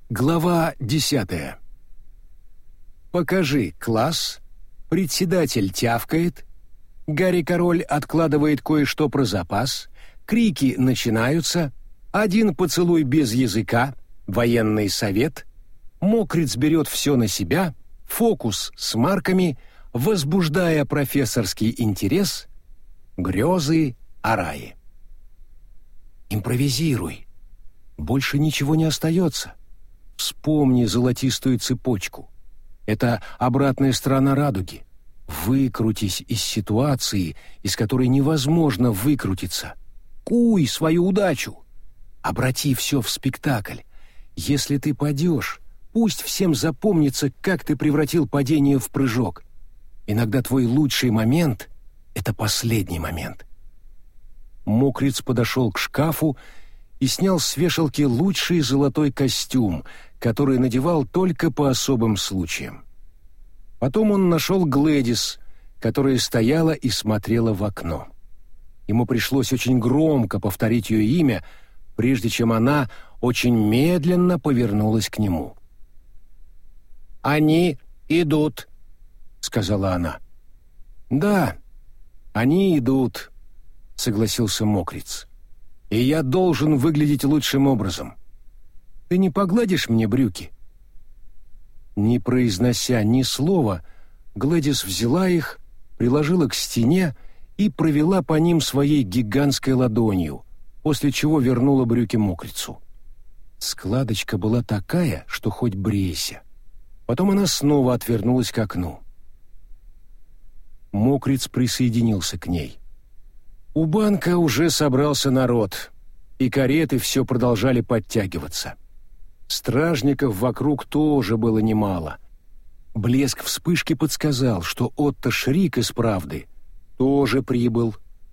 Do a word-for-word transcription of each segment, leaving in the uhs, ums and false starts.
Глава десятая. Покажи класс, председатель тявкает, Гарри-король откладывает кое-что про запас, крики начинаются, один поцелуй без языка, военный совет, Мокриц берет все на себя, фокус с марками, возбуждая профессорский интерес, грезы о рае. Импровизируй. Больше ничего не остается. Вспомни золотистую цепочку. Это обратная сторона радуги. Выкрутись из ситуации, из которой невозможно выкрутиться. Куй свою удачу. Обрати все в спектакль. Если ты падешь, пусть всем запомнится, как ты превратил падение в прыжок. Иногда твой лучший момент — это последний момент. Мокриц подошел к шкафу и снял с вешалки лучший золотой костюм, который надевал только по особым случаям. Потом он нашел Глэдис, которая стояла и смотрела в окно. Ему пришлось очень громко повторить ее имя, прежде чем она очень медленно повернулась к нему. «Они идут», — сказала она. «Да, они идут», — согласился Мокриц. «И я должен выглядеть лучшим образом. Ты не погладишь мне брюки?» Не произнося ни слова, Глэдис взяла их, приложила к стене и провела по ним своей гигантской ладонью, после чего вернула брюки Мокрицу. Складочка была такая, что хоть брейся. Потом она снова отвернулась к окну. Мокриц присоединился к ней. У банка уже собрался народ, и кареты все продолжали подтягиваться. Стражников вокруг тоже было немало. Блеск вспышки подсказал, что Отто Шрик из «Правды» тоже прибыл.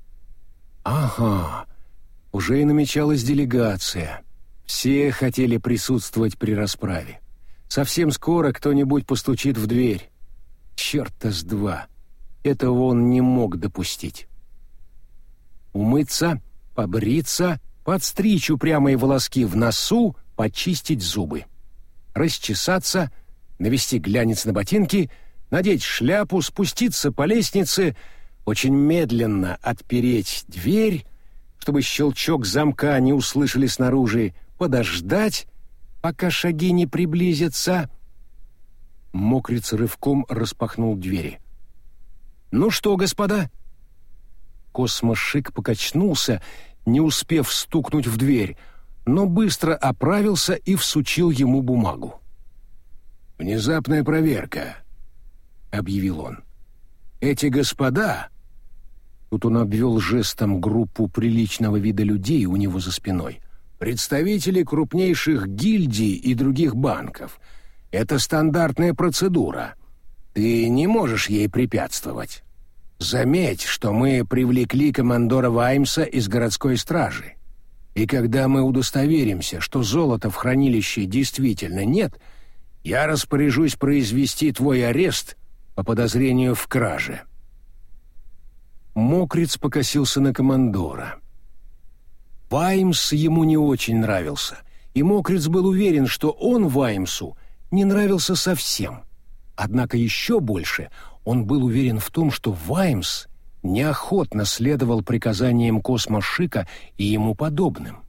Ага, уже и намечалась делегация. Все хотели присутствовать при расправе. Совсем скоро кто-нибудь постучит в дверь. Черт-то с два. Этого он не мог допустить. Умыться, побриться, подстричь упрямые волоски в носу, почистить зубы. Расчесаться, навести глянец на ботинки, надеть шляпу, спуститься по лестнице, очень медленно отпереть дверь, чтобы щелчок замка не услышали снаружи, подождать, пока шаги не приблизятся. Мокриц рывком распахнул двери. «Ну что, господа?» Космошик покачнулся, не успев стукнуть в дверь, но быстро оправился и всучил ему бумагу. «Внезапная проверка», — объявил он. «Эти господа...» Тут он обвел жестом группу приличного вида людей у него за спиной. «Представители крупнейших гильдий и других банков. Это стандартная процедура. Ты не можешь ей препятствовать. Заметь, что мы привлекли командора Ваймса из городской стражи. И когда мы удостоверимся, что золота в хранилище действительно нет, я распоряжусь произвести твой арест по подозрению в краже». Мокриц покосился на командора. Ваймс ему не очень нравился, и Мокриц был уверен, что он Ваймсу не нравился совсем. Однако еще больше он был уверен в том, что Ваймс неохотно следовал приказаниям Космошика и ему подобным.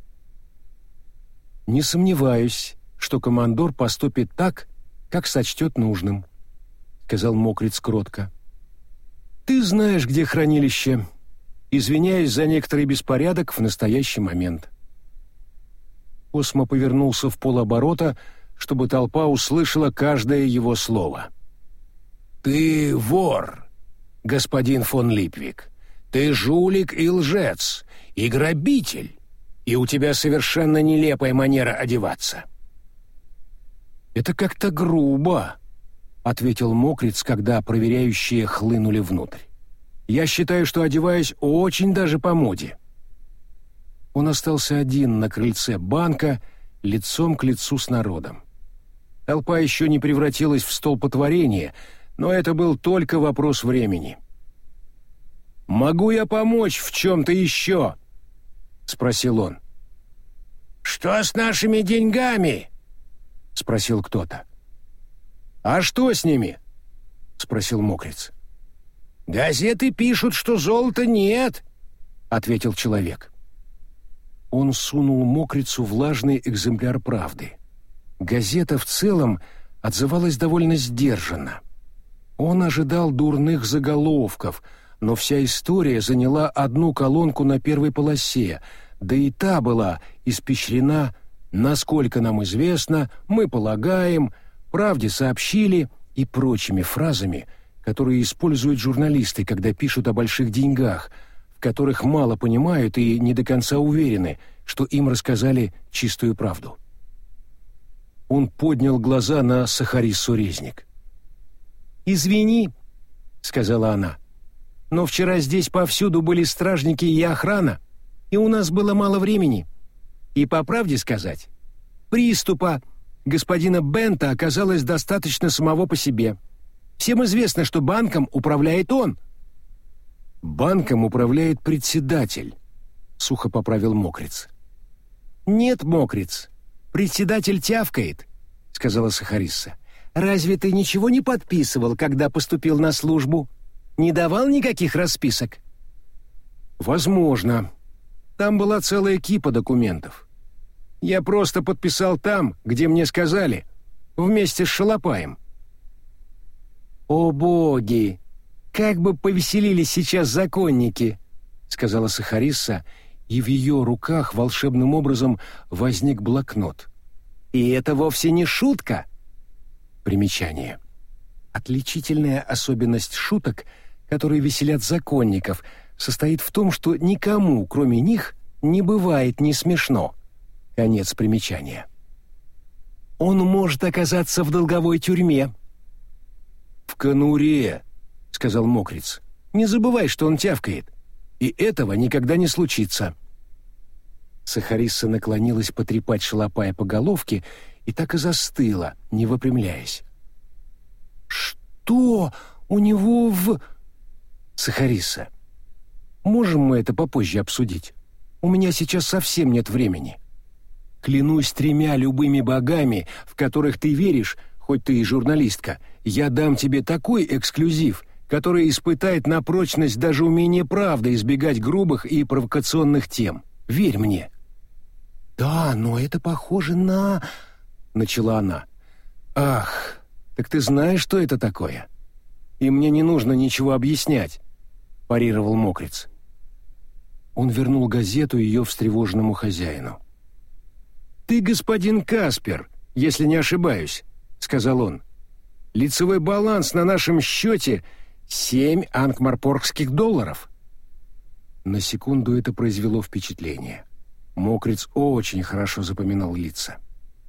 «Не сомневаюсь, что командор поступит так, как сочтет нужным», — сказал Мокриц кротко. «Ты знаешь, где хранилище. Извиняюсь за некоторый беспорядок в настоящий момент». Космо повернулся в полоборота, чтобы толпа услышала каждое его слово. «Ты вор, господин фон Липвик. Ты жулик и лжец, и грабитель, и у тебя совершенно нелепая манера одеваться». «Это как-то грубо», — ответил Мокриц, когда проверяющие хлынули внутрь. «Я считаю, что одеваюсь очень даже по моде». Он остался один на крыльце банка, лицом к лицу с народом. Толпа еще не превратилась в столпотворение, но это был только вопрос времени. «Могу я помочь в чем-то еще?» — спросил он. «Что с нашими деньгами?» спросил кто-то. «А что с ними?» — спросил Мокриц. «Газеты пишут, что золота нет», — ответил человек. Он сунул Мокрицу влажный экземпляр «Правды». Газета в целом отзывалась довольно сдержанно. Он ожидал дурных заголовков, но вся история заняла одну колонку на первой полосе, да и та была испещрена «насколько нам известно», «мы полагаем», «правде сообщили» и прочими фразами, которые используют журналисты, когда пишут о больших деньгах, в которых мало понимают и не до конца уверены, что им рассказали чистую правду. Он поднял глаза на Сахариссу Резник. «Извини», — сказала она, — «но вчера здесь повсюду были стражники и охрана, и у нас было мало времени. И по правде сказать, приступа господина Бента оказалось достаточно самого по себе. Всем известно, что банком управляет он». «Банком управляет председатель», — сухо поправил Мокриц. «Нет, Мокриц, председатель тявкает», — сказала Сахарисса. «Разве ты ничего не подписывал, когда поступил на службу? Не давал никаких расписок?» «Возможно. Там была целая кипа документов. Я просто подписал там, где мне сказали, вместе с Шалопаем». «О боги! Как бы повеселились сейчас законники!» — сказала Сахарисса, и в ее руках волшебным образом возник блокнот. «И это вовсе не шутка!» Примечание. Отличительная особенность шуток, которые веселят законников, состоит в том, что никому, кроме них, не бывает не смешно. Конец примечания. «Он может оказаться в долговой тюрьме». «В конуре», — сказал Мокриц. «Не забывай, что он тявкает, и этого никогда не случится». Сахарисса наклонилась потрепать Шалопая по головке и так и застыла, не выпрямляясь. «Что у него в...» «Сахарисса, можем мы это попозже обсудить? У меня сейчас совсем нет времени. Клянусь тремя любыми богами, в которых ты веришь, хоть ты и журналистка, я дам тебе такой эксклюзив, который испытает на прочность даже умение правды избегать грубых и провокационных тем. Верь мне». «Да, но это похоже на...» — начала она. «Ах, так ты знаешь, что это такое? И мне не нужно ничего объяснять», — парировал Мокриц. Он вернул газету ее встревоженному хозяину. «Ты господин Каспер, если не ошибаюсь», — сказал он. «Лицевой баланс на нашем счете — семь анкмарпоргских долларов». На секунду это произвело впечатление. Мокриц очень хорошо запоминал лица.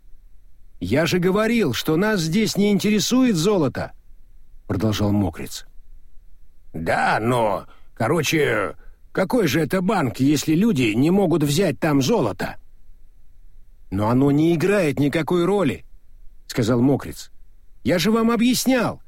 «Я же говорил, что нас здесь не интересует золото», — продолжал Мокриц. «Да, но, короче, какой же это банк, если люди не могут взять там золото?» «Но оно не играет никакой роли», — сказал Мокриц. «Я же вам объяснял».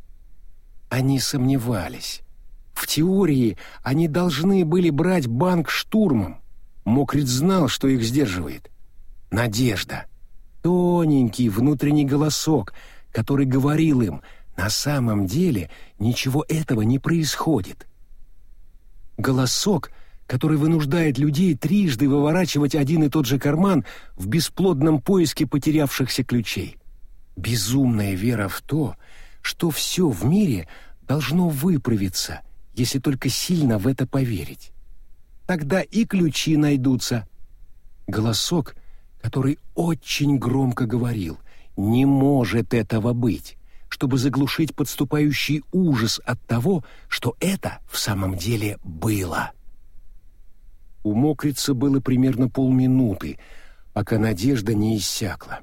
Они сомневались. В теории они должны были брать банк штурмом. Мокриц знал, что их сдерживает. Надежда. Тоненький внутренний голосок, который говорил им, на самом деле ничего этого не происходит. Голосок, который вынуждает людей трижды выворачивать один и тот же карман в бесплодном поиске потерявшихся ключей. Безумная вера в то, что все в мире должно выправиться, если только сильно в это поверить. Тогда и ключи найдутся. Голосок, который очень громко говорил: «Не может этого быть», чтобы заглушить подступающий ужас от того, что это в самом деле было. У Мокрица было примерно полминуты, пока надежда не иссякла.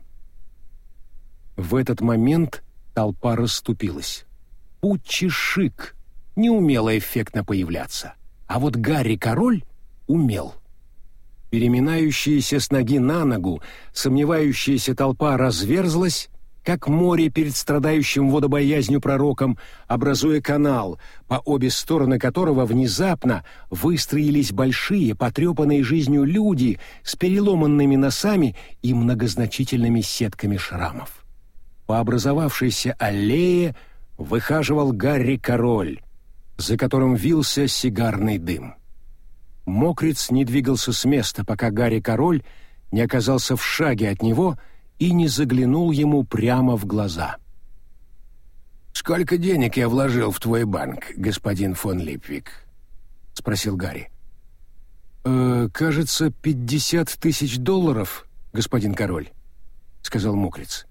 В этот момент толпа расступилась. Пуччи Шик не умела эффектно появляться, а вот Гарри Король умел. Переминающаяся с ноги на ногу, сомневающаяся толпа разверзлась, как море перед страдающим водобоязнью пророком, образуя канал, по обе стороны которого внезапно выстроились большие, потрепанные жизнью люди с переломанными носами и многозначительными сетками шрамов. По образовавшейся аллее выхаживал Гарри Король, за которым вился сигарный дым. Мокриц не двигался с места, пока Гарри Король не оказался в шаге от него и не заглянул ему прямо в глаза. «Сколько денег я вложил в твой банк, господин фон Липвик?» — спросил Гарри. «Э, «Кажется, пятьдесят тысяч долларов, господин Король», — сказал Мокриц.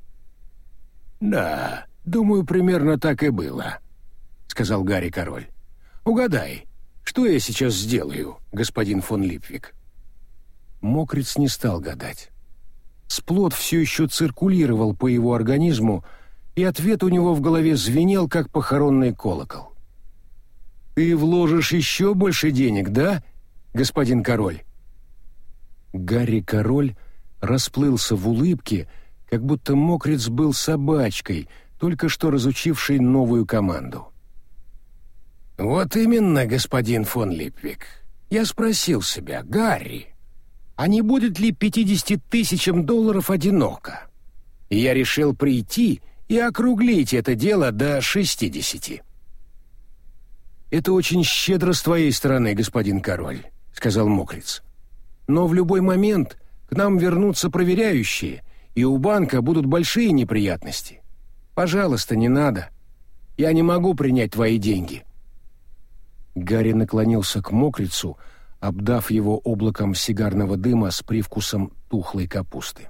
«Да, думаю, примерно так и было», — сказал Гарри Король. «Угадай, что я сейчас сделаю, господин фон Липвик?» Мокриц не стал гадать. Сплот все еще циркулировал по его организму, и ответ у него в голове звенел, как похоронный колокол. «Ты вложишь еще больше денег, да, господин Король?» Гарри Король расплылся в улыбке, как будто Мокриц был собачкой, только что разучившей новую команду. «Вот именно, господин фон Липвик. Я спросил себя, Гарри, а не будет ли пятидесяти тысячам долларов одиноко? И я решил прийти и округлить это дело до шестидесяти». «Это очень щедро с твоей стороны, господин Король», — сказал Мокриц. «Но в любой момент к нам вернутся проверяющие, и у банка будут большие неприятности. Пожалуйста, не надо. Я не могу принять твои деньги». Гарри наклонился к Мокрицу, обдав его облаком сигарного дыма с привкусом тухлой капусты.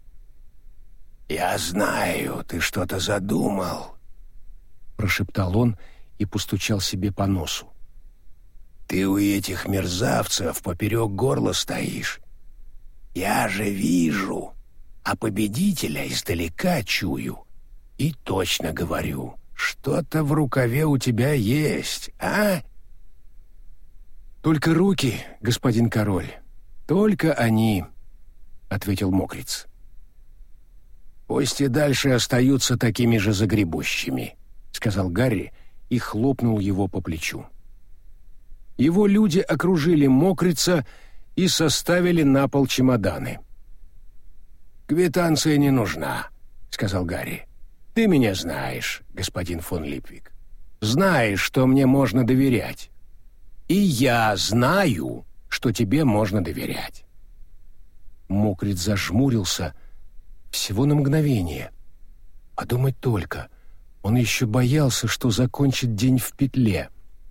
«Я знаю, ты что-то задумал», — прошептал он и постучал себе по носу. «Ты у этих мерзавцев поперек горла стоишь. Я же вижу, а победителя издалека чую. И точно говорю, что-то в рукаве у тебя есть, а?» «Только руки, господин Король, только они», — ответил Мокриц. «Пусть и дальше остаются такими же загребущими», — сказал Гарри и хлопнул его по плечу. Его люди окружили Мокрица и составили на пол чемоданы. «Квитанция не нужна», — сказал Гарри. «Ты меня знаешь, господин фон Липвик. Знаешь, что мне можно доверять. И я знаю, что тебе можно доверять». Мокриц зажмурился всего на мгновение. Подумать только, он еще боялся, что закончит день в петле.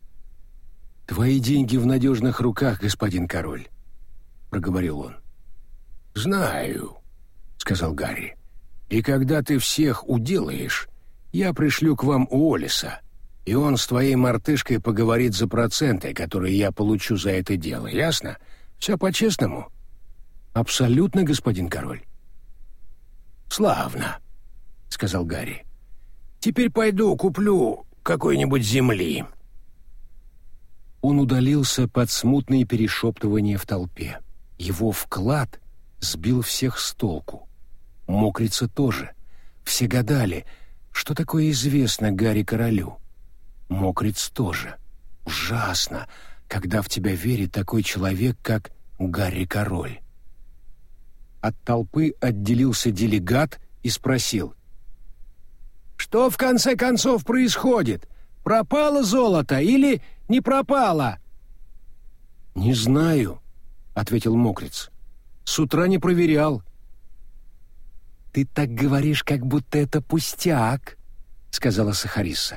«Твои деньги в надежных руках, господин Король», — проговорил он. «Знаю», — сказал Гарри. «И когда ты всех уделаешь, я пришлю к вам Уоллеса, и он с твоей мартышкой поговорит за проценты, которые я получу за это дело, ясно? Все по-честному?» «Абсолютно, господин Король». «Славно», — сказал Гарри. «Теперь пойду куплю какой-нибудь земли». Он удалился под смутные перешептывания в толпе. Его вклад сбил всех с толку. Мокрица тоже. Все гадали, что такое известно Гарри Королю. Мокриц тоже. Ужасно, когда в тебя верит такой человек, как Гарри Король. От толпы отделился делегат и спросил: «Что в конце концов происходит? Пропало золото или не пропало?» «Не знаю», — ответил Мокриц. «С утра не проверял». «Ты так говоришь, как будто это пустяк», — сказала Сахариса.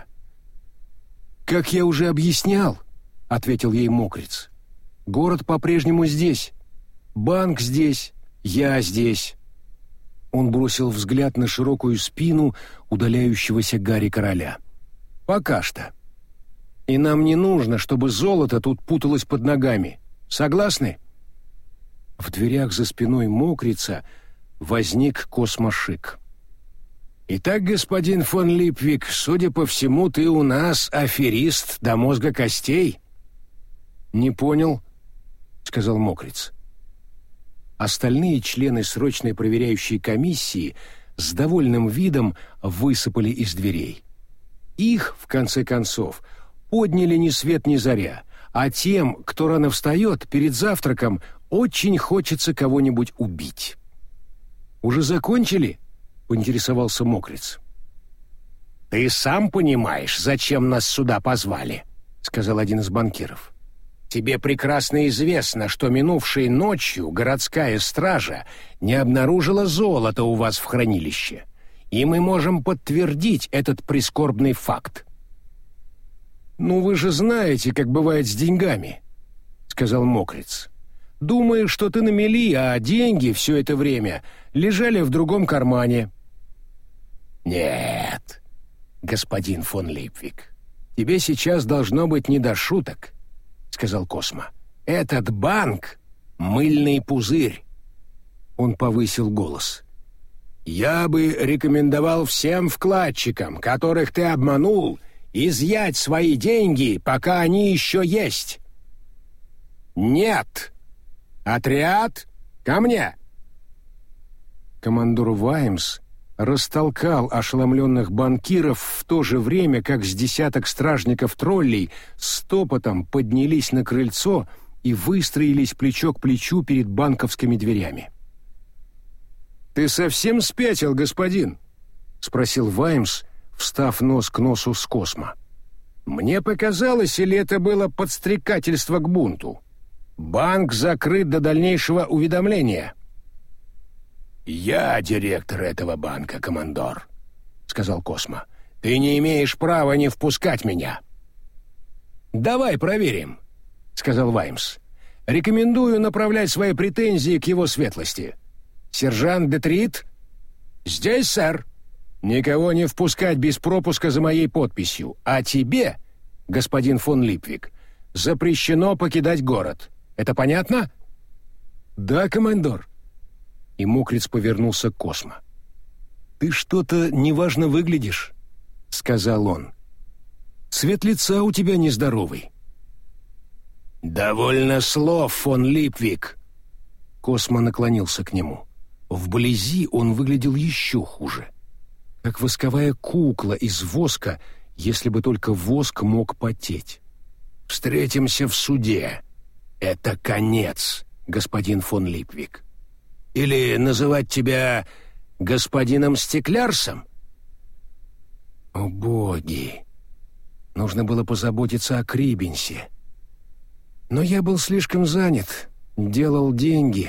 «Как я уже объяснял», — ответил ей Мокриц, — «город по-прежнему здесь, банк здесь, я здесь». Он бросил взгляд на широкую спину удаляющегося Гарри Короля. «Пока что. И нам не нужно, чтобы золото тут путалось под ногами. Согласны?» В дверях за спиной Мокрица возник космошик. «Итак, господин фон Липвик, судя по всему, ты у нас аферист до мозга костей?» «Не понял», — сказал Мокриц. Остальные члены срочной проверяющей комиссии с довольным видом высыпали из дверей. Их, в конце концов, подняли ни свет ни заря, а тем, кто рано встает, перед завтраком очень хочется кого-нибудь убить. «Уже закончили?» — поинтересовался Мокриц. «Ты сам понимаешь, зачем нас сюда позвали», — сказал один из банкиров. «Тебе прекрасно известно, что минувшей ночью городская стража не обнаружила золота у вас в хранилище, и мы можем подтвердить этот прискорбный факт». «Ну вы же знаете, как бывает с деньгами», — сказал Мокриц. «Думаешь, что ты на мели, а деньги все это время лежали в другом кармане». «Нет, господин фон Липвик, тебе сейчас должно быть не до шуток», — сказал Космо. «Этот банк — мыльный пузырь». Он повысил голос. «Я бы рекомендовал всем вкладчикам, которых ты обманул, изъять свои деньги, пока они еще есть». «Нет! Отряд, ко мне!» Командор Ваймс растолкал ошеломленных банкиров в то же время, как с десяток стражников-троллей стопотом поднялись на крыльцо и выстроились плечо к плечу перед банковскими дверями. «Ты совсем спятил, господин?» — спросил Ваймс, встав нос к носу с Космо. «Мне показалось, или это было подстрекательство к бунту? Банк закрыт до дальнейшего уведомления». «Я директор этого банка, командор», — сказал Космо. «Ты не имеешь права не впускать меня». «Давай проверим», — сказал Ваймс. «Рекомендую направлять свои претензии к его светлости. Сержант Детрит?» «Здесь, сэр. Никого не впускать без пропуска за моей подписью. А тебе, господин фон Липвик, запрещено покидать город. Это понятно?» «Да, командор». И Мокриц повернулся к Космо. «Ты что-то неважно выглядишь», — сказал он. «Цвет лица у тебя нездоровый». «Довольно слов, фон Липвик». Космо наклонился к нему. Вблизи он выглядел еще хуже. Как восковая кукла из воска, если бы только воск мог потеть. «Встретимся в суде. Это конец, господин фон Липвик. Или называть тебя господином Стеклярсом?» О, боги! Нужно было позаботиться о Крибенсе. Но я был слишком занят, делал деньги.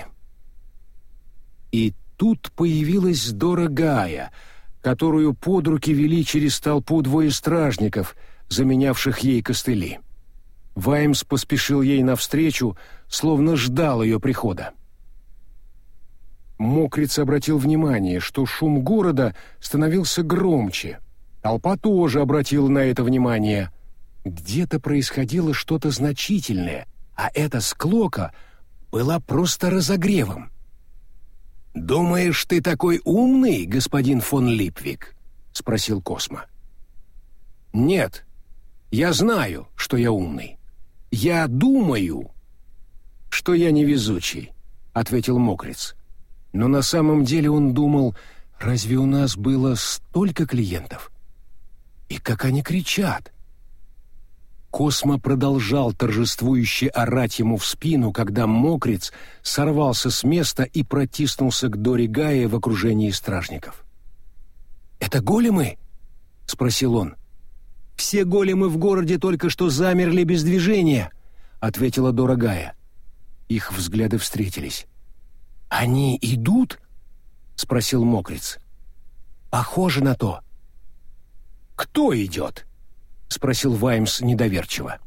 И тут появилась Дора Гая, которую под руки вели через толпу двое стражников, заменявших ей костыли. Ваймс поспешил ей навстречу, словно ждал ее прихода. Мокриц обратил внимание, что шум города становился громче. Толпа тоже обратила на это внимание. Где-то происходило что-то значительное, а эта склока была просто разогревом. «Думаешь, ты такой умный, господин фон Липвик?» — спросил Космо. «Нет, я знаю, что я умный. Я думаю, что я невезучий», — ответил Мокриц. Но на самом деле он думал, разве у нас было столько клиентов? И как они кричат! Космо продолжал торжествующе орать ему в спину, когда Мокриц сорвался с места и протиснулся к Доре Гае в окружении стражников. «Это големы?» — спросил он. «Все големы в городе только что замерли без движения», — ответила Дора Гая. Их взгляды встретились. «Они идут?» — спросил Мокриц. «Похоже на то». «Кто идет?» — спросил Ваймс недоверчиво.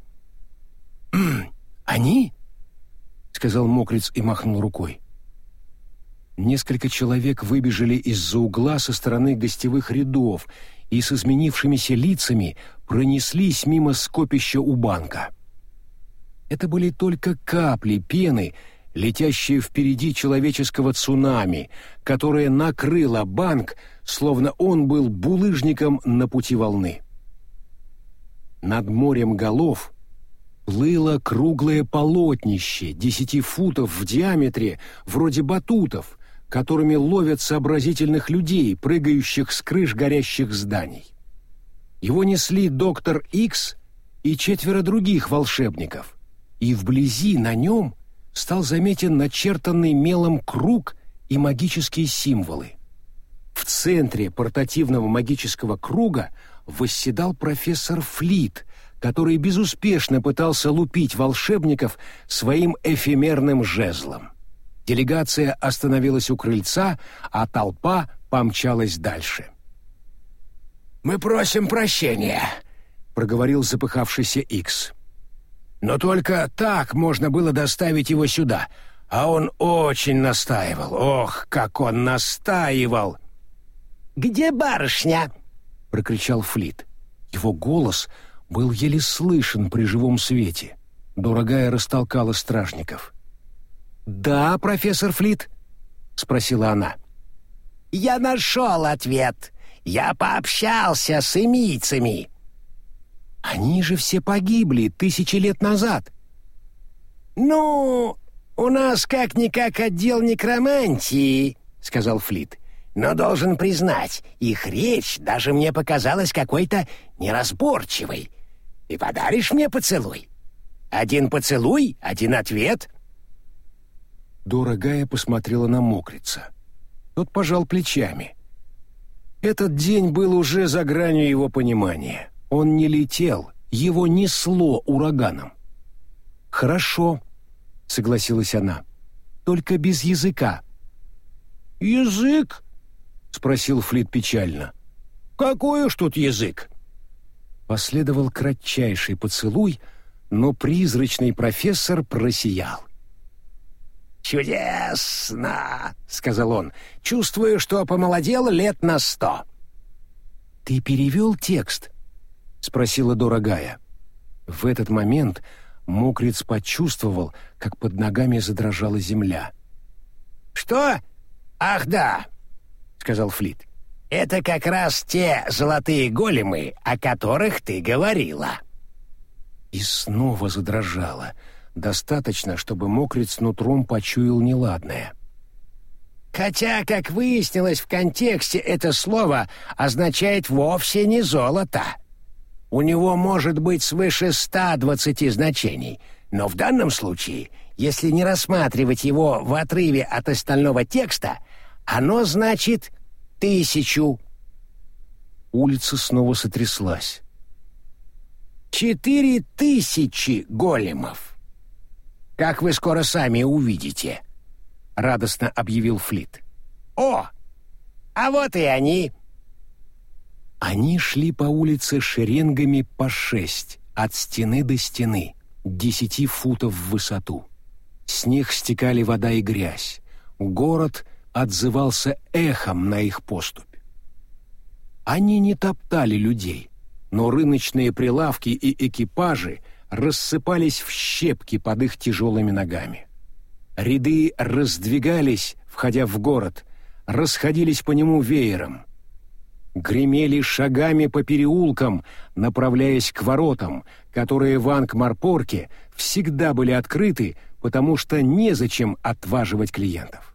«Они?» — сказал Мокриц и махнул рукой. Несколько человек выбежали из-за угла со стороны гостевых рядов и с изменившимися лицами пронеслись мимо скопища у банка. Это были только капли пены, летящие впереди человеческого цунами, которое накрыло банк, словно он был булыжником на пути волны. Над морем голов плыло круглое полотнище десяти футов в диаметре, вроде батутов, которыми ловят сообразительных людей, прыгающих с крыш горящих зданий. Его несли доктор Икс и четверо других волшебников, и вблизи на нем стал заметен начертанный мелом круг и магические символы. В центре портативного магического круга восседал профессор Флит, который безуспешно пытался лупить волшебников своим эфемерным жезлом. Делегация остановилась у крыльца, а толпа помчалась дальше. «Мы просим прощения», — проговорил запыхавшийся Икс. «Но только так можно было доставить его сюда, а он очень настаивал. Ох, как он настаивал!» «Где барышня?» — прокричал Флит. Его голос был еле слышен при живом свете. Дорогая растолкала стражников. «Да, профессор Флит?» — спросила она. «Я нашел ответ. Я пообщался с эмийцами». «Они же все погибли тысячи лет назад». «Ну, у нас как-никак отдел некромантии», — сказал Флит. «Но должен признать, их речь даже мне показалась какой-то неразборчивой. Ты подаришь мне поцелуй? Один поцелуй, один ответ». Дорогая посмотрела на Мокрица. Тот пожал плечами. Этот день был уже за гранью его понимания. Он не летел, его несло ураганом. «Хорошо», — согласилась она, — «только без языка». «Язык?» — спросил Флит печально. «Какой уж тут язык?» Последовал кратчайший поцелуй, но призрачный профессор просиял. «Чудесно!» — сказал он. «Чувствую, что помолодел лет на сто». «Ты перевел текст?» — спросила дорогая. В этот момент Мокриц почувствовал, как под ногами задрожала земля. «Что? Ах, да!» — сказал Флит. «Это как раз те золотые големы, о которых ты говорила». И снова задрожала. Достаточно, чтобы Мокриц нутром почуял неладное. Хотя, как выяснилось в контексте, это слово означает вовсе не золото. У него может быть свыше ста двадцати значений, но в данном случае, если не рассматривать его в отрыве от остального текста, оно значит тысячу. Улица снова сотряслась. Четыре тысячи големов. «Как вы скоро сами увидите», — радостно объявил Флит. «О, а вот и они». Они шли по улице шеренгами по шесть, от стены до стены, десяти футов в высоту. С них стекали вода и грязь. Город отзывался эхом на их поступь. Они не топтали людей, но рыночные прилавки и экипажи рассыпались в щепки под их тяжелыми ногами. Ряды раздвигались, входя в город, расходились по нему веером. Гремели шагами по переулкам, направляясь к воротам, которые в Анкмарпорке всегда были открыты, потому что незачем отваживать клиентов.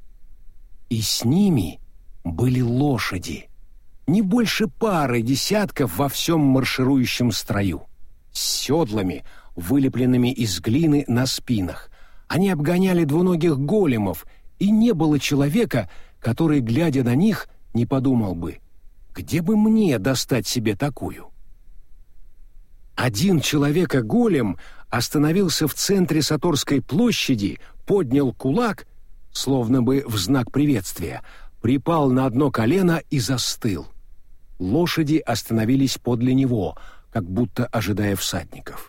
И с ними были лошади, не больше пары десятков во всем марширующем строю, с седлами, вылепленными из глины на спинах. Они обгоняли двуногих големов, и не было человека, который, глядя на них, не подумал бы: где бы мне достать себе такую? Один человека-голем остановился в центре Саторской площади, поднял кулак, словно бы в знак приветствия, припал на одно колено и застыл. Лошади остановились подле него, как будто ожидая всадников.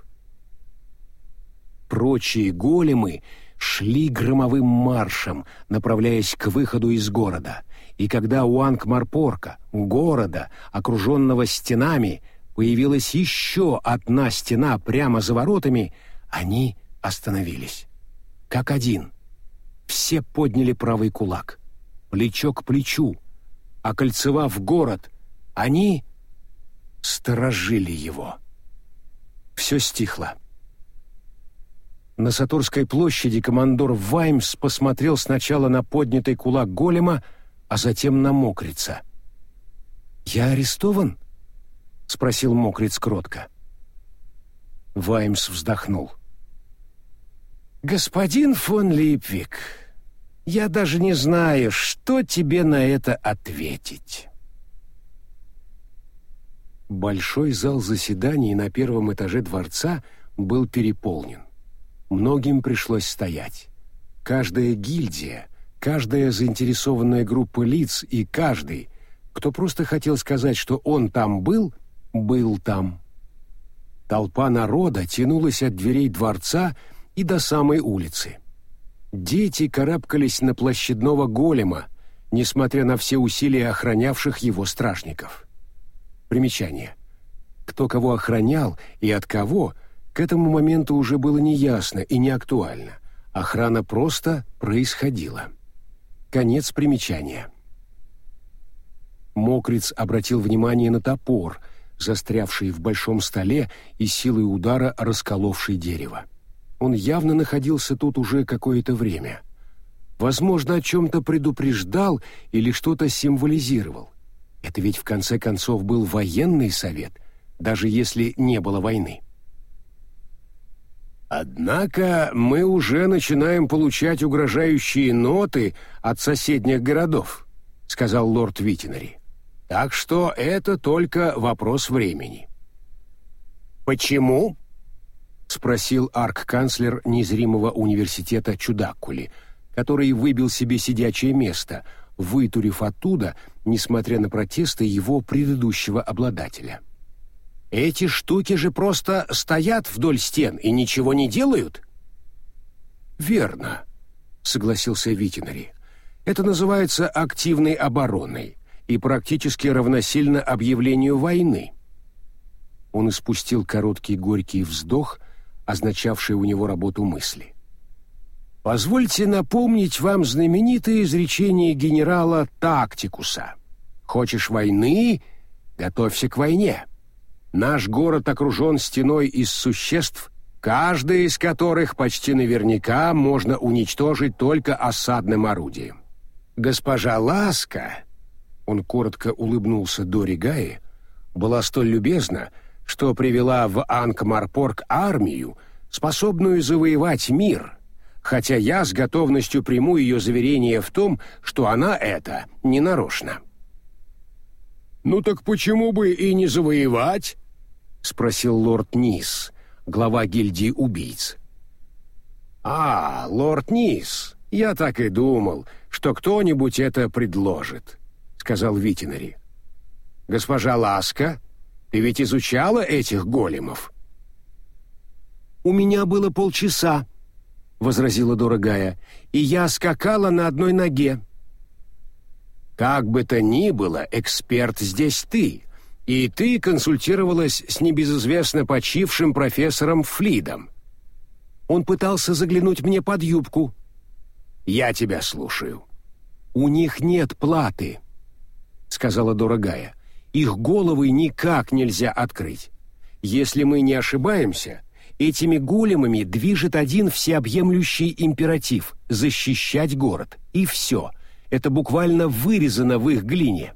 Прочие големы шли громовым маршем, направляясь к выходу из города, и когда у Анкмарпорка, у города, окруженного стенами, появилась еще одна стена прямо за воротами, они остановились. Как один. Все подняли правый кулак, плечо к плечу, окольцевав город, они сторожили его. Все стихло. На Сатурской площади командор Ваймс посмотрел сначала на поднятый кулак голема, а затем на Мокрица. «Я арестован?» — спросил Мокриц кротко. Ваймс вздохнул. «Господин фон Липвик, я даже не знаю, что тебе на это ответить». Большой зал заседаний на первом этаже дворца был переполнен. Многим пришлось стоять. Каждая гильдия, каждая заинтересованная группа лиц и каждый, кто просто хотел сказать, что он там был, был там. Толпа народа тянулась от дверей дворца и до самой улицы. Дети карабкались на площадного голема, несмотря на все усилия охранявших его стражников. Примечание. Кто кого охранял и от кого, к этому моменту уже было неясно и не актуально. Охрана просто происходила. Конец примечания. Мокриц обратил внимание на топор, застрявший в большом столе и силой удара расколовший дерево. Он явно находился тут уже какое-то время. Возможно, о чем-то предупреждал или что-то символизировал. Это ведь в конце концов был военный совет, даже если не было войны. «Однако мы уже начинаем получать угрожающие ноты от соседних городов», — сказал лорд Витинари. «Так что это только вопрос времени». «Почему?» — спросил арк-канцлер незримого университета Чудаккули, который выбил себе сидячее место, вытурив оттуда, несмотря на протесты его предыдущего обладателя. «Эти штуки же просто стоят вдоль стен и ничего не делают?» «Верно», — согласился Витинари. «Это называется активной обороной и практически равносильно объявлению войны». Он испустил короткий горький вздох, означавший у него работу мысли. «Позвольте напомнить вам знаменитое изречение генерала Тактикуса. Хочешь войны? Готовься к войне. Наш город окружен стеной из существ, каждое из которых почти наверняка можно уничтожить только осадным орудием. Госпожа Ласка, он коротко улыбнулся Дори Гае, была столь любезна, что привела в Анкмарпорг армию, способную завоевать мир, хотя я с готовностью приму ее заверение в том, что она это не нарочно». «Ну так почему бы и не завоевать?» — спросил лорд Нис, глава гильдии убийц. «А, лорд Нис, я так и думал, что кто-нибудь это предложит», — сказал Витинари. «Госпожа Ласка, ты ведь изучала этих големов?» «У меня было полчаса», — возразила дорогая, — «и я скакала на одной ноге». «Как бы то ни было, эксперт здесь ты, и ты консультировалась с небезызвестно почившим профессором Флидом. Он пытался заглянуть мне под юбку». «Я тебя слушаю». «У них нет платы», — сказала дорогая. «Их головы никак нельзя открыть. Если мы не ошибаемся, этими големами движет один всеобъемлющий императив — защищать город. И все. Это буквально вырезано в их глине».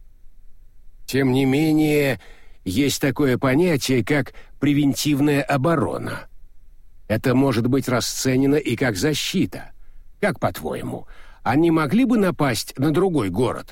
«Тем не менее, есть такое понятие, как превентивная оборона. Это может быть расценено и как защита. Как, по-твоему, они могли бы напасть на другой город?»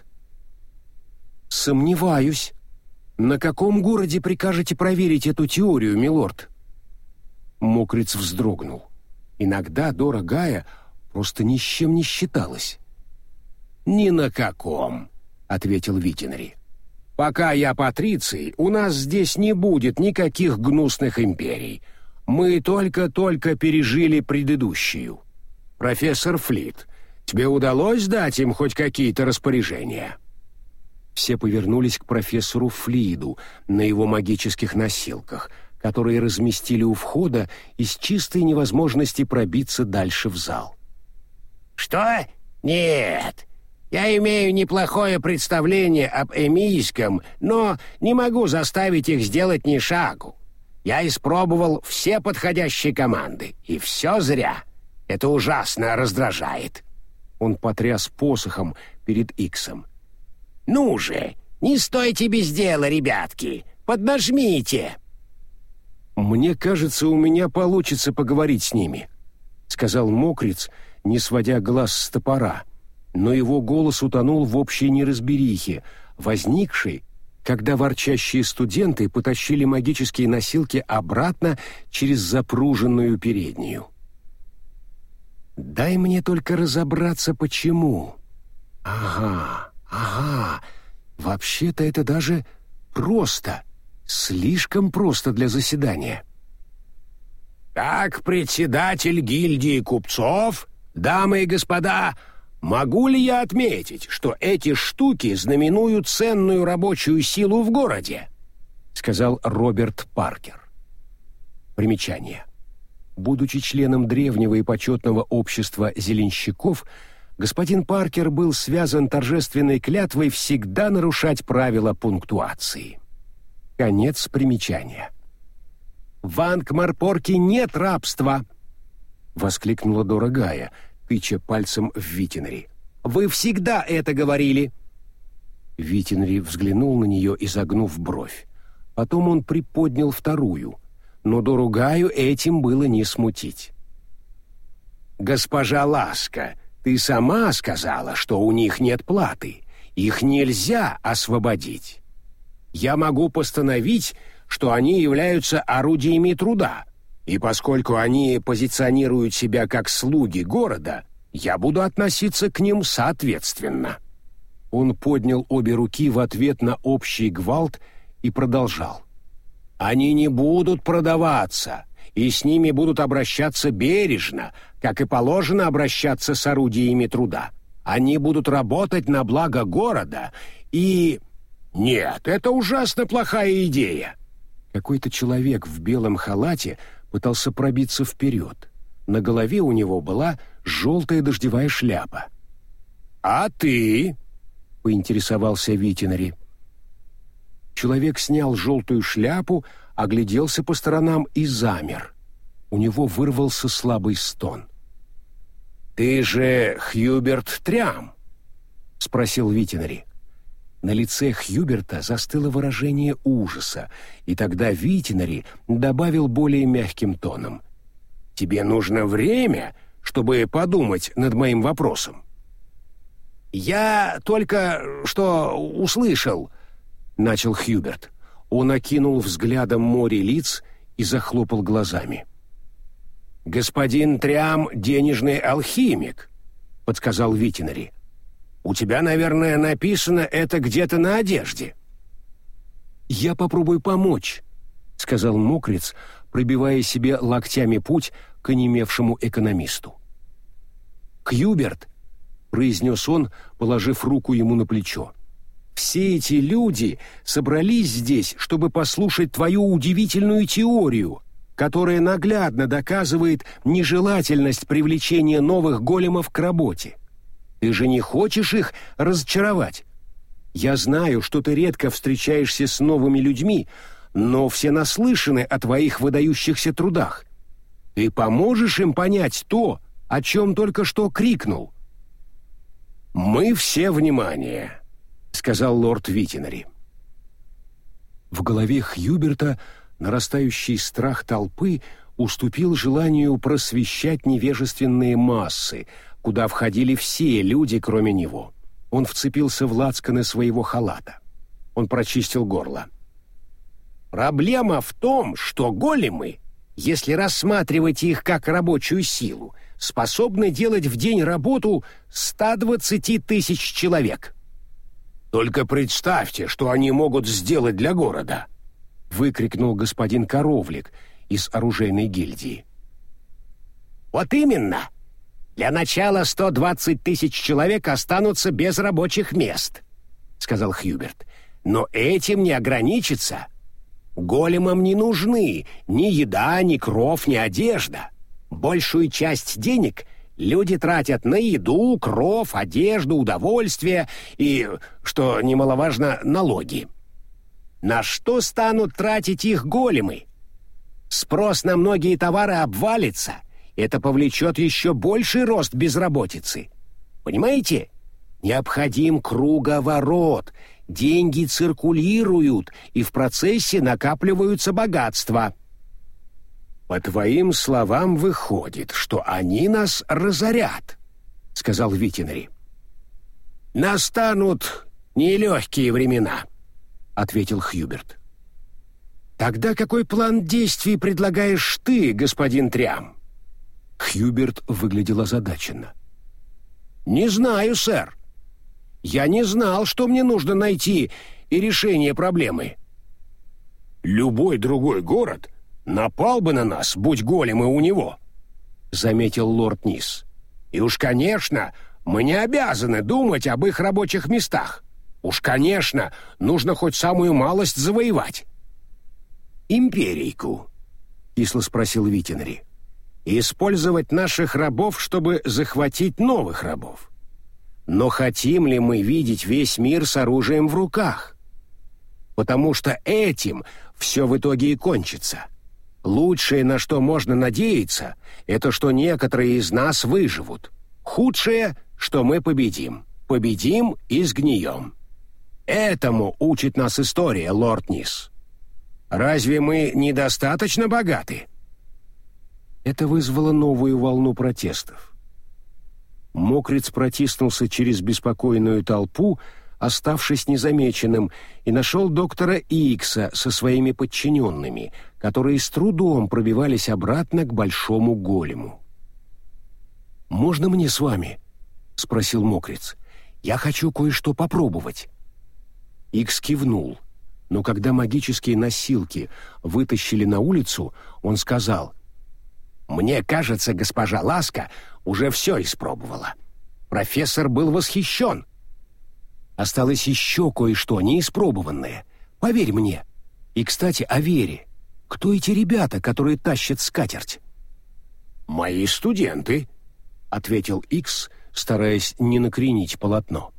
«Сомневаюсь. На каком городе прикажете проверить эту теорию, милорд?» Мокриц вздрогнул. Иногда Дора Гая просто ни с чем не считалась. «Ни на каком», — ответил Витинари. «Пока я патриций, у нас здесь не будет никаких гнусных империй. Мы только-только пережили предыдущую. Профессор Флит, тебе удалось дать им хоть какие-то распоряжения?» Все повернулись к профессору Флиду на его магических носилках, которые разместили у входа из чистой невозможности пробиться дальше в зал. «Что? Нет. Я имею неплохое представление об эмийском, но не могу заставить их сделать ни шагу. Я испробовал все подходящие команды, и все зря. Это ужасно раздражает». Он потряс посохом перед Иксом. «Ну же, не стойте без дела, ребятки! Поднажмите!» «Мне кажется, у меня получится поговорить с ними», — сказал Мокриц, не сводя глаз с топора, но его голос утонул в общей неразберихе, возникшей, когда ворчащие студенты потащили магические носилки обратно через запруженную переднюю. «Дай мне только разобраться, почему. Ага, ага, вообще-то это даже просто, слишком просто для заседания». «Как председатель гильдии купцов, дамы и господа, могу ли я отметить, что эти штуки знаменуют ценную рабочую силу в городе?» — сказал Роберт Паркер. Примечание. Будучи членом древнего и почетного общества зеленщиков, господин Паркер был связан торжественной клятвой всегда нарушать правила пунктуации. Конец примечания. «В Анкмарпорке нет рабства!» — воскликнула Дора Гая, тыча пальцем в Витинри. «Вы всегда это говорили!» Витинри взглянул на нее, изогнув бровь. Потом он приподнял вторую, но Дору Гаю этим было не смутить. «Госпожа Ласка, ты сама сказала, что у них нет платы. Их нельзя освободить. Я могу постановить, что они являются орудиями труда, и поскольку они позиционируют себя как слуги города, я буду относиться к ним соответственно». Он поднял обе руки в ответ на общий гвалт и продолжал. «Они не будут продаваться, и с ними будут обращаться бережно, как и положено обращаться с орудиями труда. Они будут работать на благо города, и... Нет, это ужасно плохая идея». Какой-то человек в белом халате пытался пробиться вперед. На голове у него была желтая дождевая шляпа. «А ты?» — поинтересовался Витинри. Человек снял желтую шляпу, огляделся по сторонам и замер. У него вырвался слабый стон. «Ты же Хьюберт Трям?» — спросил Витинри. На лице Хьюберта застыло выражение ужаса, и тогда Витинри добавил более мягким тоном. «Тебе нужно время, чтобы подумать над моим вопросом». «Я только что услышал», — начал Хьюберт. Он окинул взглядом море лиц и захлопал глазами. «Господин Трям — денежный алхимик», — подсказал Витинри. «У тебя, наверное, написано это где-то на одежде». «Я попробую помочь», — сказал Мокриц, пробивая себе локтями путь к онемевшему экономисту. «Хьюберт», — произнес он, положив руку ему на плечо, — «все эти люди собрались здесь, чтобы послушать твою удивительную теорию, которая наглядно доказывает нежелательность привлечения новых големов к работе. Ты же не хочешь их разочаровать? Я знаю, что ты редко встречаешься с новыми людьми, но все наслышаны о твоих выдающихся трудах. Ты поможешь им понять то, о чем только что крикнул?» «Мы все внимание», — сказал лорд Витинри. В голове Хьюберта нарастающий страх толпы уступил желанию просвещать невежественные массы, куда входили все люди, кроме него. Он вцепился в лацканы своего халата. Он прочистил горло. «Проблема в том, что големы, если рассматривать их как рабочую силу, способны делать в день работу ста двадцати тысяч человек». «Только представьте, что они могут сделать для города!» — выкрикнул господин Коровлик из оружейной гильдии. «Вот именно! Для начала сто двадцать тысяч человек останутся без рабочих мест», — сказал Хьюберт. «Но этим не ограничится. Големам не нужны ни еда, ни кров, ни одежда. Большую часть денег люди тратят на еду, кров, одежду, удовольствие и, что немаловажно, налоги. На что станут тратить их големы? Спрос на многие товары обвалится. Это повлечет еще больший рост безработицы. Понимаете? Необходим круговорот. Деньги циркулируют, и в процессе накапливаются богатства. По твоим словам, выходит, что они нас разорят, сказал Витинари. Настанут нелегкие времена, ответил Хьюберт. Тогда какой план действий предлагаешь ты, господин Трям? Хьюберт выглядел озадаченно. Не знаю, сэр. Я не знал, что мне нужно найти и решение проблемы. Любой другой город напал бы на нас, будь големы у него, заметил лорд Низ. И уж, конечно, мы не обязаны думать об их рабочих местах. Уж, конечно, нужно хоть самую малость завоевать. Империйку, кисло спросил Витинари. Использовать наших рабов, чтобы захватить новых рабов. Но хотим ли мы видеть весь мир с оружием в руках? Потому что этим все в итоге и кончится. Лучшее, на что можно надеяться, это что некоторые из нас выживут. Худшее, что мы победим. Победим и сгнием. Этому учит нас история, лорд Низ. Разве мы недостаточно богаты? Это вызвало новую волну протестов. Мокриц протиснулся через беспокойную толпу, оставшись незамеченным, и нашел доктора Икса со своими подчиненными, которые с трудом пробивались обратно к большому голему. «Можно мне с вами?» — спросил Мокриц. «Я хочу кое-что попробовать». Икс кивнул, но когда магические носилки вытащили на улицу, он сказал: «Мне кажется, госпожа Ласка уже все испробовала. Профессор был восхищен. Осталось еще кое-что неиспробованное. Поверь мне. И, кстати, о Вере. Кто эти ребята, которые тащат скатерть?» «Мои студенты», — ответил Икс, стараясь не накренить полотно.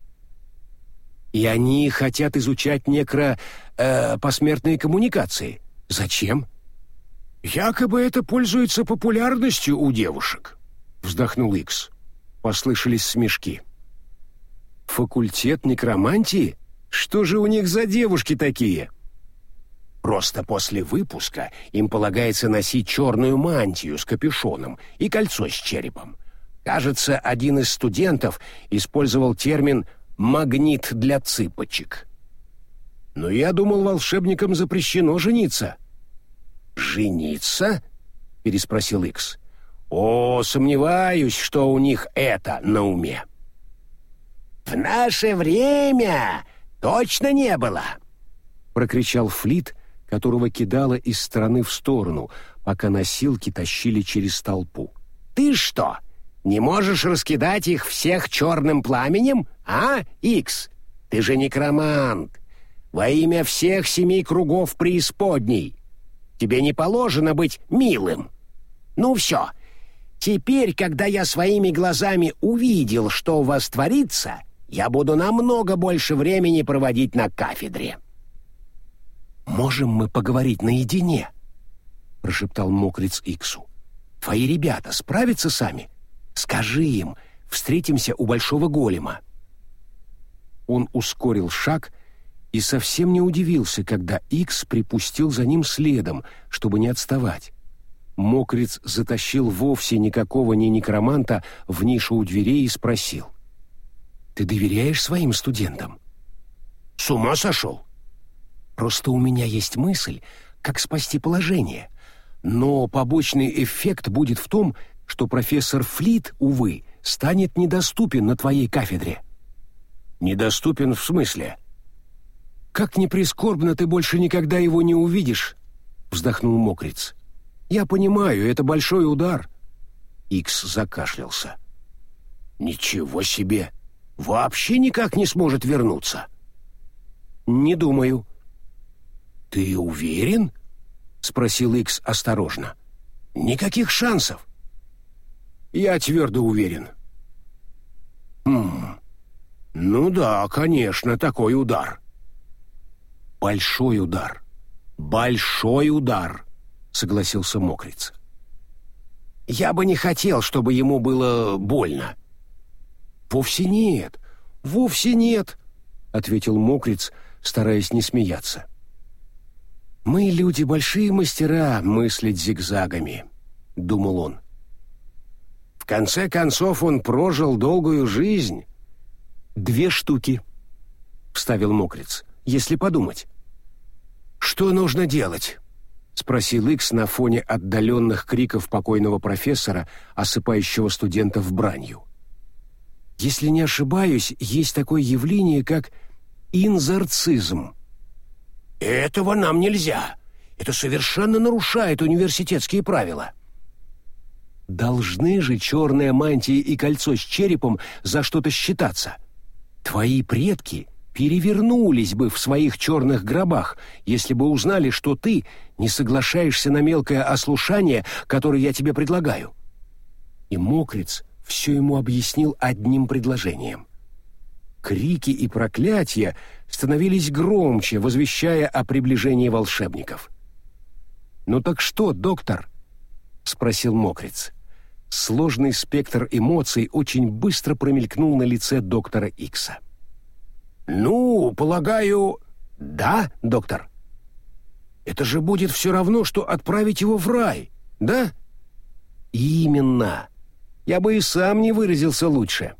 «И они хотят изучать некро... Э, посмертные коммуникации. Зачем?» «Якобы это пользуется популярностью у девушек», — вздохнул Икс. Послышались смешки. «Факультет некромантии? Что же у них за девушки такие?» «Просто после выпуска им полагается носить черную мантию с капюшоном и кольцо с черепом. Кажется, один из студентов использовал термин «магнит для цыпочек». Но я думал, волшебникам запрещено жениться». «Жениться?» — переспросил Икс. «О, сомневаюсь, что у них это на уме». «В наше время точно не было!» — прокричал Флит, которого кидало из стороны в сторону, пока носилки тащили через толпу. «Ты что, не можешь раскидать их всех черным пламенем, а, Икс? Ты же некромант! Во имя всех семи кругов преисподней! Тебе не положено быть милым! Ну все, теперь, когда я своими глазами увидел, что у вас творится, я буду намного больше времени проводить на кафедре». «Можем мы поговорить наедине?» — прошептал Мокриц Иксу. «Твои ребята справятся сами? Скажи им, встретимся у большого голема». Он ускорил шаг и совсем не удивился, когда Икс припустил за ним следом, чтобы не отставать. Мокриц затащил вовсе никакого не некроманта в нишу у дверей и спросил: «Ты доверяешь своим студентам?» «С ума сошел?» «Просто у меня есть мысль, как спасти положение. Но побочный эффект будет в том, что профессор Флит, увы, станет недоступен на твоей кафедре». «Недоступен в смысле?» «Как ни прискорбно, ты больше никогда его не увидишь», — вздохнул Мокриц. «Я понимаю, это большой удар». Икс закашлялся. «Ничего себе! Вообще никак не сможет вернуться?» «Не думаю». «Ты уверен?» — спросил Икс осторожно. «Никаких шансов». «Я твердо уверен». «Хм... Ну да, конечно, такой удар». «Большой удар. Большой удар», — согласился Мокриц. «Я бы не хотел, чтобы ему было больно». «Вовсе нет, вовсе нет», — ответил Мокриц, стараясь не смеяться. «Мы, люди, большие мастера мыслить зигзагами», — думал он. «В конце концов он прожил долгую жизнь». «Две штуки», — вставил Мокриц, — «если подумать». «Что нужно делать?» — спросил Икс на фоне отдаленных криков покойного профессора, осыпающего студентов бранью. «Если не ошибаюсь, есть такое явление, как инзарцизм». «Этого нам нельзя. Это совершенно нарушает университетские правила». «Должны же черная мантия и кольцо с черепом за что-то считаться. Твои предки перевернулись бы в своих черных гробах, если бы узнали, что ты не соглашаешься на мелкое ослушание, которое я тебе предлагаю». И Мокриц все ему объяснил одним предложением. Крики и проклятия становились громче, возвещая о приближении волшебников. «Ну так что, доктор?» — спросил Мокриц. Сложный спектр эмоций очень быстро промелькнул на лице доктора Икса. «Ну, полагаю, да, доктор. Это же будет все равно, что отправить его в рай, да?» «Именно. Я бы и сам не выразился лучше».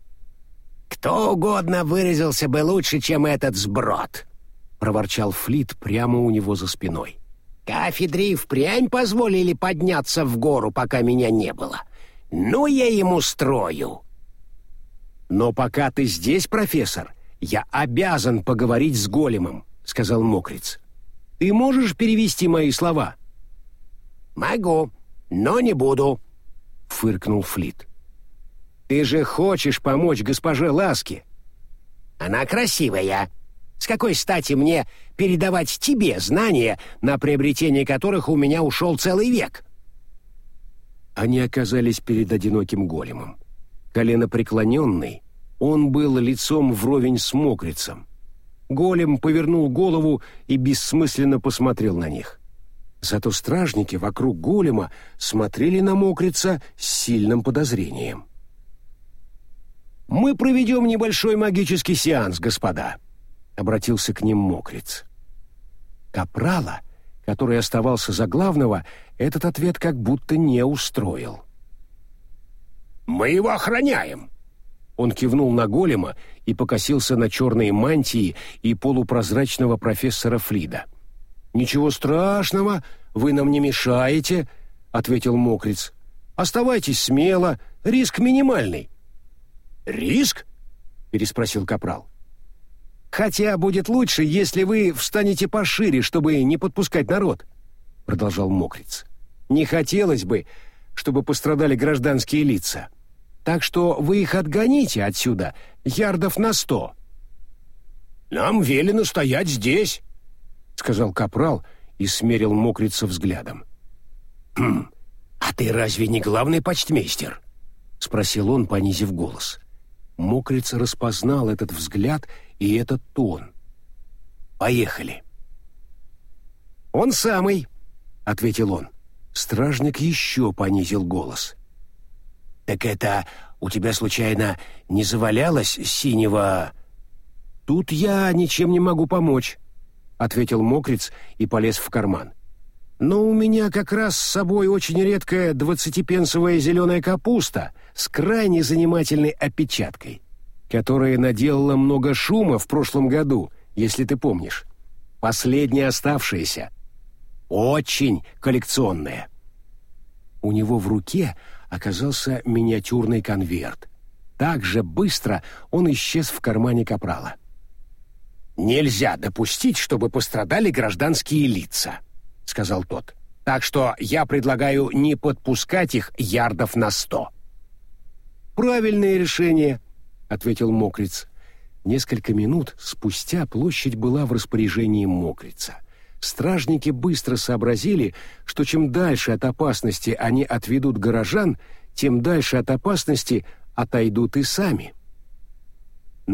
«Кто угодно выразился бы лучше, чем этот сброд», — проворчал Флит прямо у него за спиной. «Кафедре и впрямь позволили подняться в гору, пока меня не было. Ну, я ему строю». «Но пока ты здесь, профессор, я обязан поговорить с големом», — сказал Мокриц. «Ты можешь перевести мои слова?» «Могу, но не буду», — фыркнул Флит. «Ты же хочешь помочь госпоже Ласке?» «Она красивая. С какой стати мне передавать тебе знания, на приобретение которых у меня ушел целый век?» Они оказались перед одиноким големом. Коленопреклоненный, он был лицом вровень с Мокрицем. Голем повернул голову и бессмысленно посмотрел на них. Зато стражники вокруг голема смотрели на Мокрица с сильным подозрением. «Мы проведем небольшой магический сеанс, господа», — обратился к ним Мокриц. Капрала, который оставался за главного, этот ответ как будто не устроил. «Мы его охраняем!» Он кивнул на голема и покосился на черные мантии и полупрозрачного профессора Флида. «Ничего страшного, вы нам не мешаете», — ответил Мокриц. «Оставайтесь смело, риск минимальный». «Риск?» — переспросил Капрал. «Хотя будет лучше, если вы встанете пошире, чтобы не подпускать народ», — продолжал Мокриц. «Не хотелось бы, чтобы пострадали гражданские лица. Так что вы их отгоните отсюда ярдов на сто». «Нам велено стоять здесь», — сказал Капрал и смерил Мокрица взглядом. «Хм, а ты разве не главный почтмейстер?» — спросил он, понизив голос. Мокриц распознал этот взгляд и этот тон. «Поехали». «Он самый», — ответил он. Стражник еще понизил голос. «Так это у тебя случайно не завалялось синего...» «Тут я ничем не могу помочь», — ответил Мокриц и полез в карман. «Но у меня как раз с собой очень редкая двадцатипенсовая зеленая капуста с крайне занимательной опечаткой, которая наделала много шума в прошлом году, если ты помнишь. Последняя оставшаяся. Очень коллекционная». У него в руке оказался миниатюрный конверт. Так же быстро он исчез в кармане Капрала. «Нельзя допустить, чтобы пострадали гражданские лица», — сказал тот. «Так что я предлагаю не подпускать их ярдов на сто». «Правильное решение», — ответил Мокриц. Несколько минут спустя площадь была в распоряжении Мокрица. Стражники быстро сообразили, что чем дальше от опасности они отведут горожан, тем дальше от опасности отойдут и сами.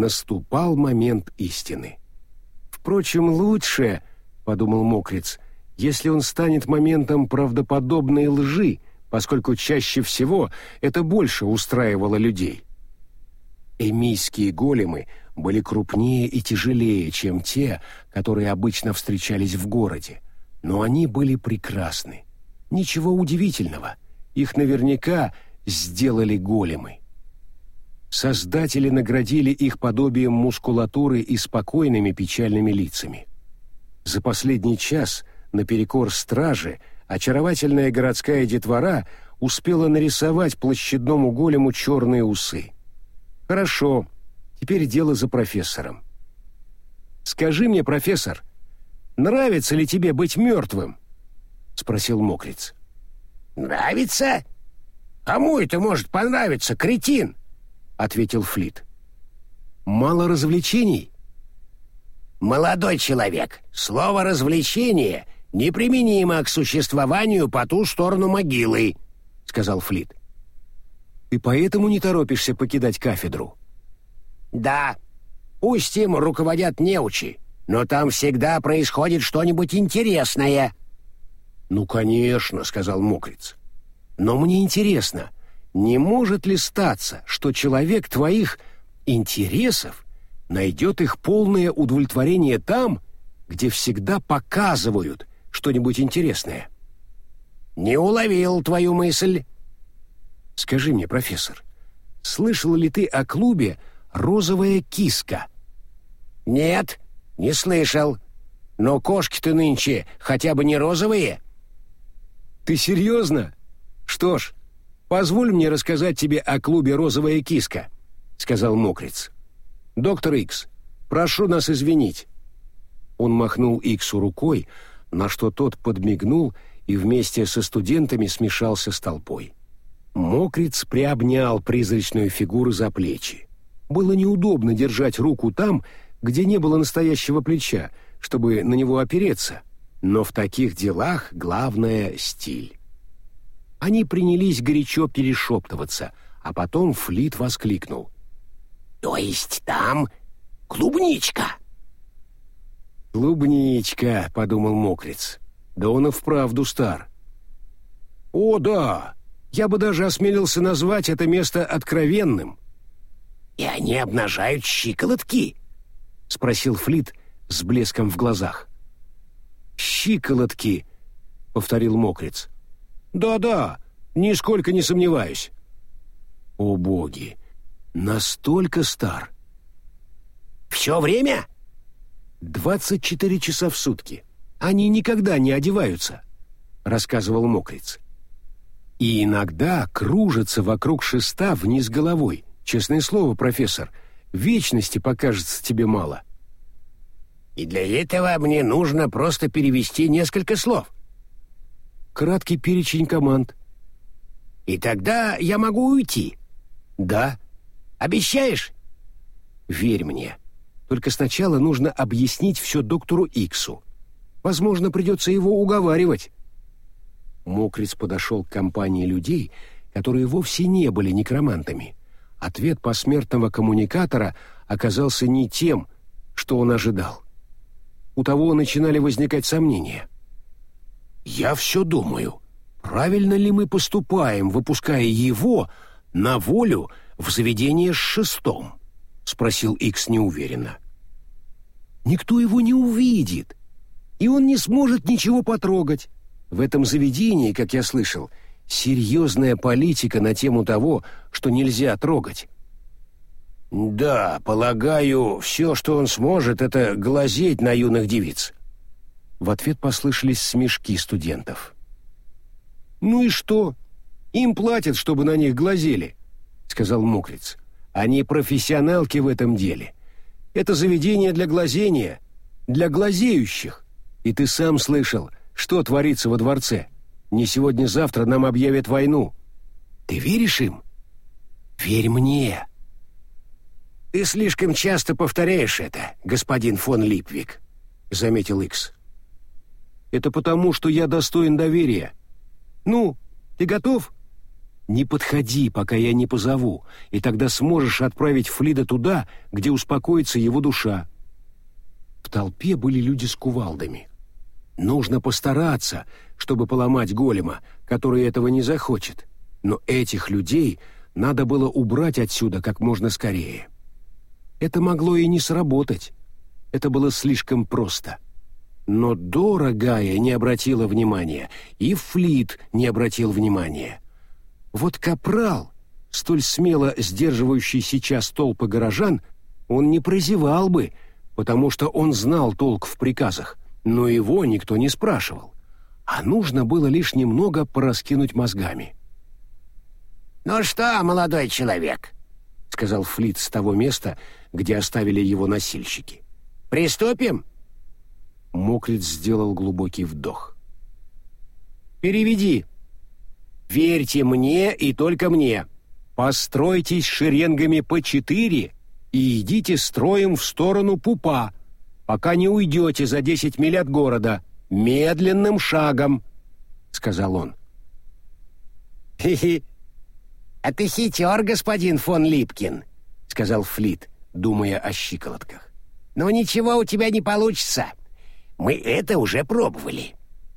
Наступал момент истины. «Впрочем, лучше, — подумал Мокриц, — если он станет моментом правдоподобной лжи, поскольку чаще всего это больше устраивало людей. Эмийские големы были крупнее и тяжелее, чем те, которые обычно встречались в городе, но они были прекрасны. Ничего удивительного, их наверняка сделали големы. Создатели наградили их подобием мускулатуры и спокойными печальными лицами. За последний час, наперекор страже, очаровательная городская детвора успела нарисовать площадному голему черные усы. Хорошо, теперь дело за профессором. «Скажи мне, профессор, нравится ли тебе быть мертвым?» — спросил Мокриц. «Нравится? Кому это может понравиться, кретин?» — ответил Флит. «Мало развлечений?» «Молодой человек, слово «развлечение» неприменимо к существованию по ту сторону могилы», — сказал Флит. «Ты поэтому не торопишься покидать кафедру?» «Да, пусть им руководят неучи, но там всегда происходит что-нибудь интересное». «Ну, конечно», — сказал Мокриц. «Но мне интересно, не может ли статься, что человек твоих интересов найдет их полное удовлетворение там, где всегда показывают что-нибудь интересное?» «Не уловил твою мысль». «Скажи мне, профессор, слышал ли ты о клубе «Розовая киска»?» «Нет, не слышал. Но кошки-то нынче хотя бы не розовые». «Ты серьезно? Что ж, позволь мне рассказать тебе о клубе «Розовая киска», — сказал Мокриц. «Доктор Икс, прошу нас извинить». Он махнул Иксу рукой, на что тот подмигнул и вместе со студентами смешался с толпой. Мокриц приобнял призрачную фигуру за плечи. Было неудобно держать руку там, где не было настоящего плеча, чтобы на него опереться, но в таких делах главное — стиль. Они принялись горячо перешептываться, а потом Флит воскликнул. «То есть там клубничка?» «Клубничка», — подумал Мокриц. «Да он и вправду стар». «О, да! Я бы даже осмелился назвать это место откровенным». «И они обнажают щиколотки?» — спросил Флит с блеском в глазах. «Щиколотки», — повторил Мокриц. «Да-да, нисколько не сомневаюсь». «О боги! Настолько стар!» «Все время?» «Двадцать четыре часа в сутки. Они никогда не одеваются», — рассказывал Мокриц. «И иногда кружатся вокруг шеста вниз головой. Честное слово, профессор, вечности покажется тебе мало». «И для этого мне нужно просто перевести несколько слов». «Краткий перечень команд». «И тогда я могу уйти?» «Да». «Обещаешь?» «Верь мне. Только сначала нужно объяснить все доктору Иксу. Возможно, придется его уговаривать». Мокриц подошел к компании людей, которые вовсе не были некромантами. Ответ посмертного коммуникатора оказался не тем, что он ожидал. У того начинали возникать сомнения. «Я все думаю, правильно ли мы поступаем, выпуская его на волю в заведение с шестом?» — спросил Икс неуверенно. «Никто его не увидит, и он не сможет ничего потрогать. В этом заведении, как я слышал, серьезная политика на тему того, что нельзя трогать». «Да, полагаю, все, что он сможет, это глазеть на юных девиц». В ответ послышались смешки студентов. «Ну и что? Им платят, чтобы на них глазели», — сказал Мокриц. «Они профессионалки в этом деле. Это заведение для глазения, для глазеющих. И ты сам слышал, что творится во дворце. Не сегодня-завтра нам объявят войну. Ты веришь им? Верь мне». «Ты слишком часто повторяешь это, господин фон Липвик», — заметил Икс. «Это потому, что я достоин доверия. Ну, ты готов? Не подходи, пока я не позову, и тогда сможешь отправить Флида туда, где успокоится его душа». В толпе были люди с кувалдами. Нужно постараться, чтобы поломать голема, который этого не захочет. Но этих людей надо было убрать отсюда как можно скорее. Это могло и не сработать. Это было слишком просто. Но Дора Гая не обратила внимания, и Флит не обратил внимания. Вот Капрал, столь смело сдерживающий сейчас толпы горожан, он не прозевал бы, потому что он знал толк в приказах, но его никто не спрашивал. А нужно было лишь немного пораскинуть мозгами. «Ну что, молодой человек?» — сказал Флит с того места, где оставили его носильщики. «Приступим?» Мокриц сделал глубокий вдох. «Переведи. Верьте мне и только мне. Постройтесь шеренгами по четыре и идите строем в сторону Пупа, пока не уйдете за десять миль от города, медленным шагом», — сказал он. «Хе-хе. А ты хитер, господин фон Липкин», — сказал Флит, думая о щиколотках. «Но ничего у тебя не получится. Мы это уже пробовали».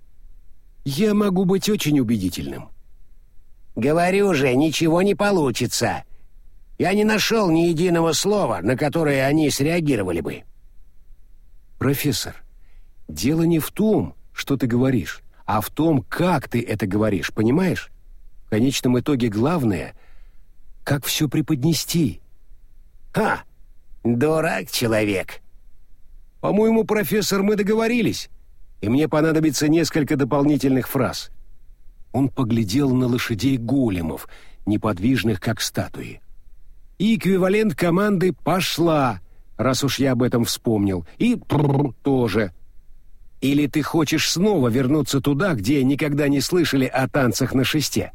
«Я могу быть очень убедительным». «Говорю же, ничего не получится. Я не нашел ни единого слова, на которое они среагировали бы». «Профессор, дело не в том, что ты говоришь, а в том, как ты это говоришь, понимаешь? В конечном итоге главное, как все преподнести». «Ха! Дурак человек!» «По-моему, профессор, мы договорились, и мне понадобится несколько дополнительных фраз». Он поглядел на лошадей-големов, неподвижных как статуи. «И эквивалент команды «пошла», раз уж я об этом вспомнил, и «прррр» тоже. Или ты хочешь снова вернуться туда, где никогда не слышали о танцах на шесте?»